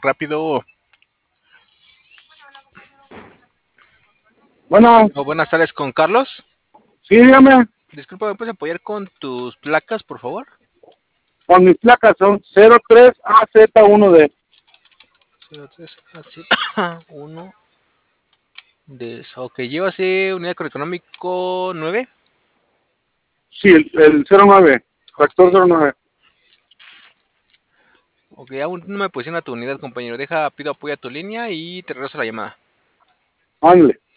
rápido. Bueno, Buenas tardes con Carlos. sí, dígame, Disculpa, ¿me puedes apoyar con tus placas, por favor? con mis placas son 03AZ1D. 03 de ok, lleva así unidad económico 9. Sí, el 09, Ok, tractor 09. ok, aún no me pusieron a tu unidad, compañero. Pido apoyo a tu línea y te regreso la llamada. Ándale.